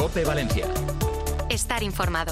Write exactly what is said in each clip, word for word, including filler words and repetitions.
COPE Valencia. Estar informado.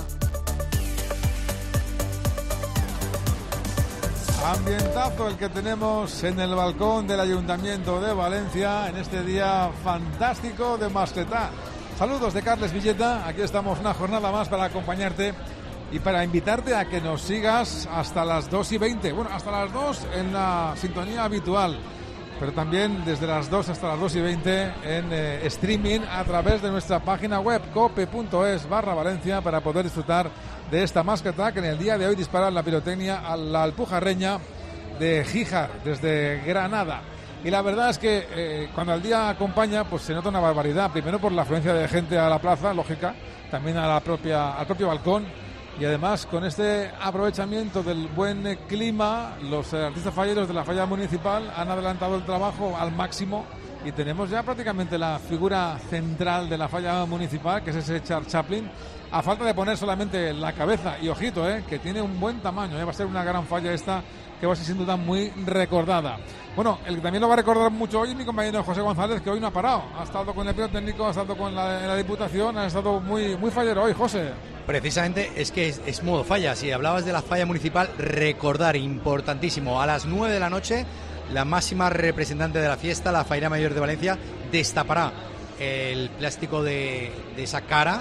Ambientazo el que tenemos en el balcón del Ayuntamiento de Valencia en este día fantástico de Mascletá. Saludos de Carles Villeta, aquí estamos una jornada más para acompañarte y para invitarte a que nos sigas hasta las dos y veinte. Bueno, hasta las dos en la sintonía habitual, pero también desde las dos hasta las dos y veinte en eh, streaming a través de nuestra página web cope.es barra Valencia para poder disfrutar de esta Mascletá que en el día de hoy dispara la pirotecnia a la Alpujarreña de Gíjar desde Granada. Y la verdad es que eh, cuando el día acompaña, pues se nota una barbaridad. Primero por la afluencia de gente a la plaza, lógica, también a la propia, al propio balcón. Y además con este aprovechamiento del buen clima, los artistas falleros de la falla municipal han adelantado el trabajo al máximo y tenemos ya prácticamente la figura central de la falla municipal, que es ese Charles Chaplin, a falta de poner solamente la cabeza. Y ojito, eh, que tiene un buen tamaño, eh, va a ser una gran falla esta que va a ser sin duda muy recordada. Bueno, el que también lo va a recordar mucho hoy es mi compañero José González, que hoy no ha parado. Ha estado con el pirotécnico, ha estado con la, en la Diputación, ha estado muy, muy fallero hoy, José. Precisamente es que es, es modo falla. Si hablabas de la falla municipal, recordar, importantísimo, a las nueve de la noche, la máxima representante de la fiesta, la Falla Mayor de Valencia, destapará el plástico de, de esa cara.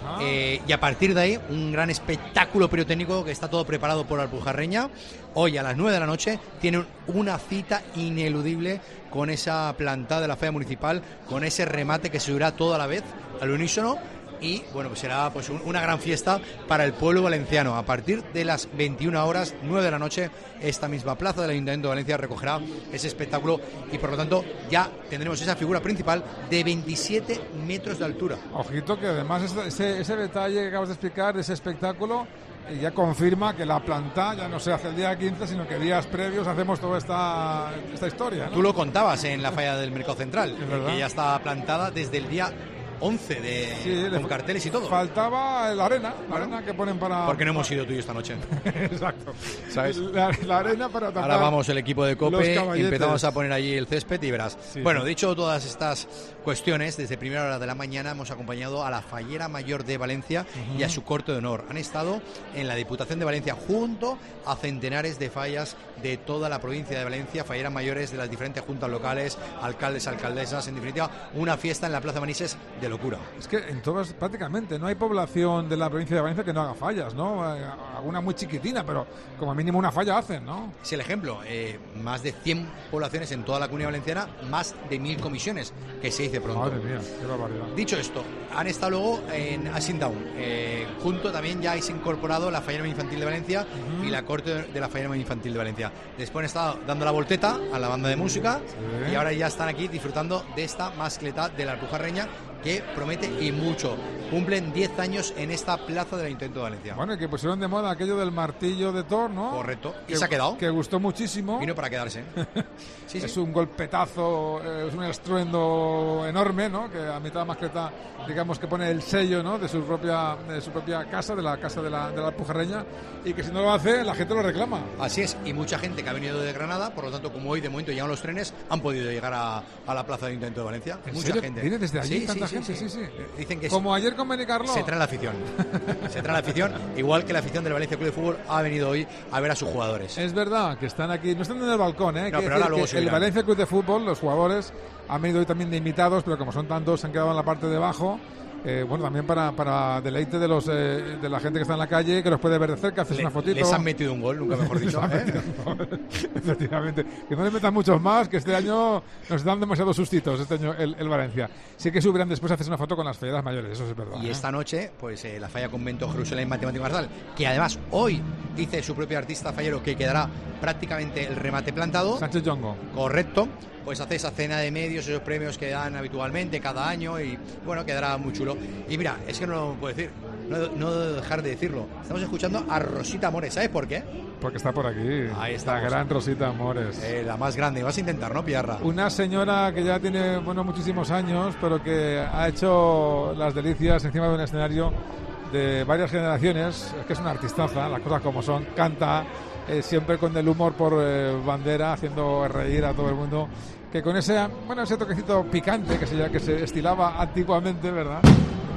Eh, y a partir de ahí, un gran espectáculo pirotécnico que está todo preparado por Alpujarreña. Hoy a las nueve de la noche tienen una cita ineludible con esa plantada de la falla municipal, con ese remate que se subirá toda la vez al unísono. Y bueno, pues será pues un, una gran fiesta para el pueblo valenciano. A partir de las veintiuna horas, nueve de la noche, esta misma plaza del Ayuntamiento de Valencia recogerá ese espectáculo y por lo tanto ya tendremos esa figura principal de veintisiete metros de altura. Ojito que además ese, ese detalle que acabas de explicar, ese espectáculo, ya confirma que la planta ya no se hace el día quince, sino que días previos hacemos toda esta, esta historia, ¿no? Tú lo contabas en la falla del Mercado Central, que ya está plantada desde el día once de, sí, con carteles y todo. Faltaba la arena, la bueno, arena que ponen para... Porque no hemos ido tú y yo esta noche. Exacto. ¿Sabes? La, la arena para tapar. Ahora vamos el equipo de COPE, empezamos a poner allí el césped y verás. Sí, bueno, sí. Dicho todas estas cuestiones, desde primera hora de la mañana hemos acompañado a la Fallera Mayor de Valencia uh-huh. y a su corte de honor. Han estado en la Diputación de Valencia junto a centenares de fallas de toda la provincia de Valencia, falleras mayores de las diferentes juntas locales, alcaldes, alcaldesas, en definitiva, una fiesta en la Plaza Manises de locura. Es que en todas, prácticamente, no hay población de la provincia de Valencia que no haga fallas, ¿no? Alguna muy chiquitina, pero como mínimo una falla hacen, ¿no? Es el ejemplo, eh, más de cien poblaciones en toda la Comunidad Valenciana, más de mil comisiones, que se dice pronto. Madre mía, qué barbaridad. Dicho esto, han estado luego en Asindown, eh, junto también ya se ha incorporado la Fallera Infantil de Valencia uh-huh. y la corte de la Fallera Infantil de Valencia. Después han estado dando la volteta a la banda de música sí. y ahora ya están aquí disfrutando de esta Mascletá de la Alpujarreña, que promete y mucho. Cumplen diez años en esta plaza del Ayuntamiento de Valencia. Bueno, y que pusieron de moda aquello del martillo de Thor, ¿no? Correcto. Y que, se ha quedado. Que gustó muchísimo. Vino para quedarse. sí, es sí. un golpetazo, es un estruendo enorme, ¿no? Que a mitad de Mascletá, digamos que pone el sello, ¿no? De su propia, de su propia casa, de la casa de la, de la Alpujarreña, y que si no lo hace, la gente lo reclama. Así es. Y mucha gente que ha venido de Granada, por lo tanto, como hoy de momento llegan los trenes, han podido llegar a, a la plaza del Ayuntamiento de Valencia. ¿En mucha serio? gente. ¿Viene desde allí sí, tanta sí, gente? Sí, sí, sí. Dicen que como sí. ayer con Benicarló. Se trae la afición. Se trae la afición, igual que la afición del Valencia Club de Fútbol ha venido hoy a ver a sus jugadores. Es verdad que están aquí, no están en el balcón, ¿eh? No, pero ahora luego que el Valencia Club de Fútbol, los jugadores han venido hoy también de invitados, pero como son tantos, se han quedado en la parte de abajo. Eh, bueno, también para, para deleite de los eh, de la gente que está en la calle, que los puede ver de cerca, haces Le, una fotito. Les han metido un gol, nunca mejor dicho. ¿eh? Efectivamente. Que no le metan muchos más, que este año nos dan demasiados sustitos, este año el, el Valencia. Sí que subirán después a hacer una foto con las falleras mayores, eso es verdad. Y ¿eh? esta noche, pues eh, la falla Convento Jerusalén Matemático Marzal, que además hoy dice su propio artista fallero que quedará prácticamente el remate plantado. Sánchez Yongo. Correcto. Pues hace esa cena de medios, esos premios que dan habitualmente cada año y bueno, quedará muy chulo. Y mira, es que no lo puedo decir, no, no dejar de decirlo. Estamos escuchando a Rosita Amores, ¿sabes por qué? Porque está por aquí. Ahí está. La gran Rosita Amores. Eh, la más grande. Vas a intentar, ¿no, pillarla? Una señora que ya tiene, bueno, muchísimos años, pero que ha hecho las delicias encima de un escenario de varias generaciones. Es que es una artistaza, las cosas como son. Canta, eh, siempre con el humor por eh, bandera, haciendo reír a todo el mundo. Que con ese, bueno, ese toquecito picante que se, que se estilaba antiguamente, ¿verdad?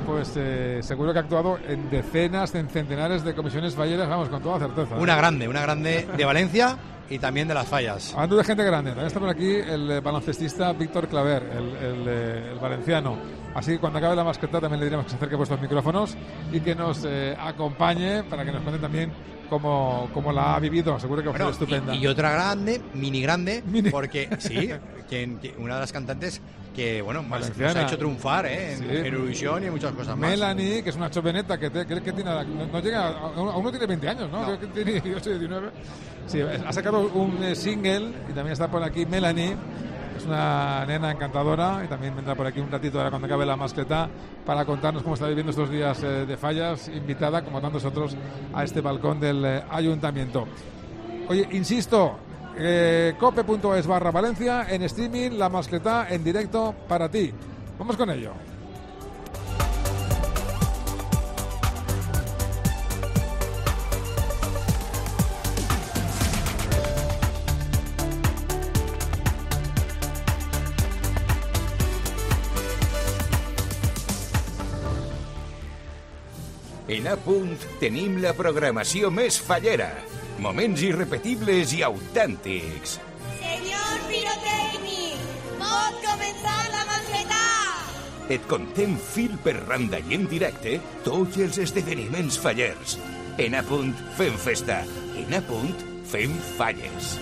pues eh, seguro que ha actuado en decenas, en centenares de comisiones falleras, vamos, con toda certeza. Una grande, una grande de Valencia y también de las fallas. Hablando de gente grande, también está por aquí el eh, baloncestista Víctor Claver, el, el, eh, el valenciano. Así que cuando acabe la mascleta también le diremos que se acerque a vuestros micrófonos y que nos eh, acompañe para que nos cuente también cómo, cómo la ha vivido. Seguro que va a ser Bueno, estupenda. Y, y otra grande, mini grande, Mini. porque sí, quien, quien- una de las cantantes que, bueno, más, nos Valenciana. ha hecho triunfar ¿eh? en, Sí. en Eurovisión y en muchas cosas más. Melanie, que es una choveneta que, te, que, que tiene, no, no llega, a- aún no tiene veinte años, ¿no? No. Creo que tiene dieciocho, diecinueve. Sí, ha sacado un eh, single y también está por aquí Melanie. Es una nena encantadora y también vendrá por aquí un ratito ahora cuando acabe la mascleta para contarnos cómo está viviendo estos días eh, de fallas, invitada como tantos otros a este balcón del eh, ayuntamiento. Oye, insisto, eh, cope punto es barra Valencia, en streaming, la mascleta en directo para ti. Vamos con ello. En A Punt tenim la programació més fallera. Moments irrepetibles i autèntics. Senyor pirotècnic, pot començar la mascleta! Et contem fil per randa i en directe tots els esdeveniments fallers. En A Punt fem festa. En A Punt fem falles.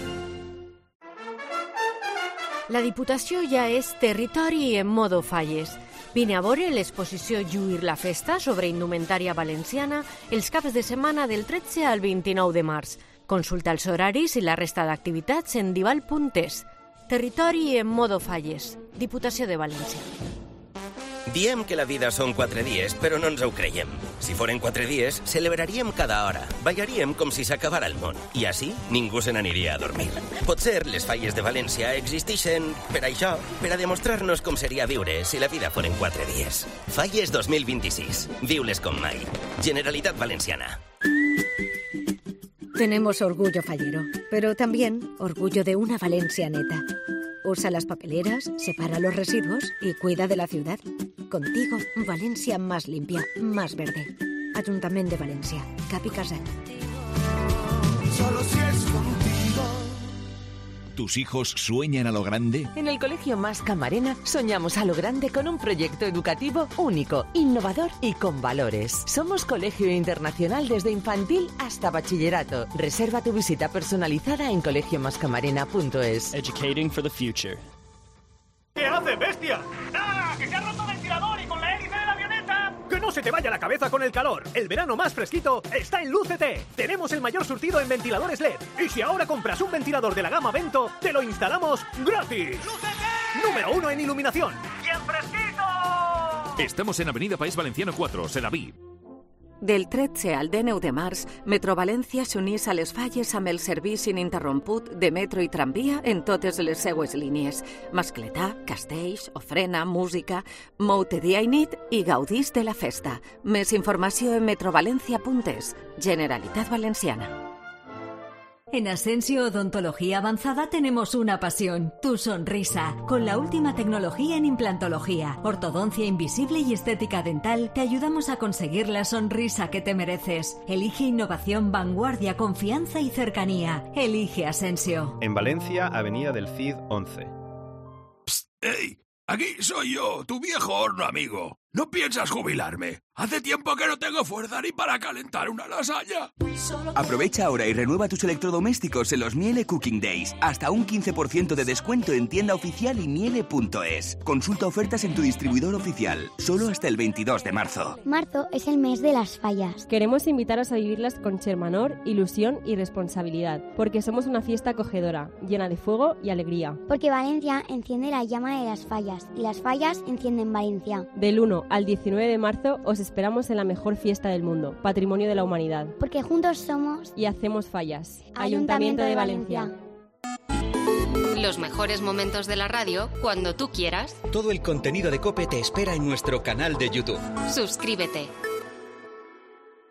La Diputació ja és territori en modo falles. Vine a veure l'exposició Lluir la Festa sobre indumentària valenciana els caps de setmana del tretze al vint-i-nou de març. Consulta els horaris i la resta d'activitats en dival punt es. Territori en modo falles. Diputació de València. Diem que la vida són quatre dies, però no ens ho creiem. Si foren quatre dies, celebraríem cada hora. Ballaríem com si s'acabara el món. I així, ningú se n'aniria a dormir. Potser les falles de València existeixen per això, per a demostrar-nos com seria viure si la vida foren quatre dies. Falles dos mil vint-i-sis. Viu-les com mai. Generalitat Valenciana. Tenemos orgullo fallero, pero también orgullo de una Valencia neta. Usa las papeleras, separa los residuos y cuida de la ciudad. Contigo, Valencia más limpia, más verde. Ayuntamiento de Valencia, Capi Casal. Solo si es contigo. ¿Tus hijos sueñan a lo grande? En el Colegio Mas Camarena soñamos a lo grande con un proyecto educativo único, innovador y con valores. Somos colegio internacional desde infantil hasta bachillerato. Reserva tu visita personalizada en colegio mas camarena punto es. Educating for the future. ¿Qué hace, bestia? ¡Nada! ¡Que se ha roto el ventilador y con la hélice de la avioneta! ¡Que no se te vaya la cabeza con el calor! El verano más fresquito está en Lúcete. Tenemos el mayor surtido en ventiladores L E D. Y si ahora compras un ventilador de la gama Vento, te lo instalamos gratis. ¡Lúcete! Número uno en iluminación. ¡Y en fresquito! Estamos en Avenida País Valenciano quatre, Sedaví. Del tretze al dinou de març, Metro València s'unís a les falles amb el servici ininterromput de metro i tramvia en totes les seues línies. Mascletà, castells, ofrena, música... Mou-te dia i nit i gaudís de la festa. Més informació en metrovalencia punt es. Generalitat Valenciana. En Asensio Odontología Avanzada tenemos una pasión, tu sonrisa. Con la última tecnología en implantología, ortodoncia invisible y estética dental, te ayudamos a conseguir la sonrisa que te mereces. Elige innovación, vanguardia, confianza y cercanía. Elige Asensio. En Valencia, Avenida del Cid once. Psst, ¡Ey! Aquí soy yo, tu viejo horno amigo. ¿No piensas jubilarme? Hace tiempo que no tengo fuerza ni para calentar una lasaña. Aprovecha ahora y renueva tus electrodomésticos en los Miele Cooking Days. Hasta un quince por ciento de descuento en tienda oficial y miele punto es. Consulta ofertas en tu distribuidor oficial. Solo hasta el veintidós de marzo. Marzo es el mes de las fallas. Queremos invitaros a vivirlas con Chermanor, ilusión y responsabilidad. Porque somos una fiesta acogedora, llena de fuego y alegría. Porque Valencia enciende la llama de las fallas. Y las fallas encienden Valencia. Del uno al diecinueve de marzo os esperamos en la mejor fiesta del mundo, Patrimonio de la Humanidad. Porque juntos somos y hacemos fallas. Ayuntamiento, Ayuntamiento de Valencia. Los mejores momentos de la radio cuando tú quieras. Todo el contenido de COPE te espera en nuestro canal de YouTube. Suscríbete.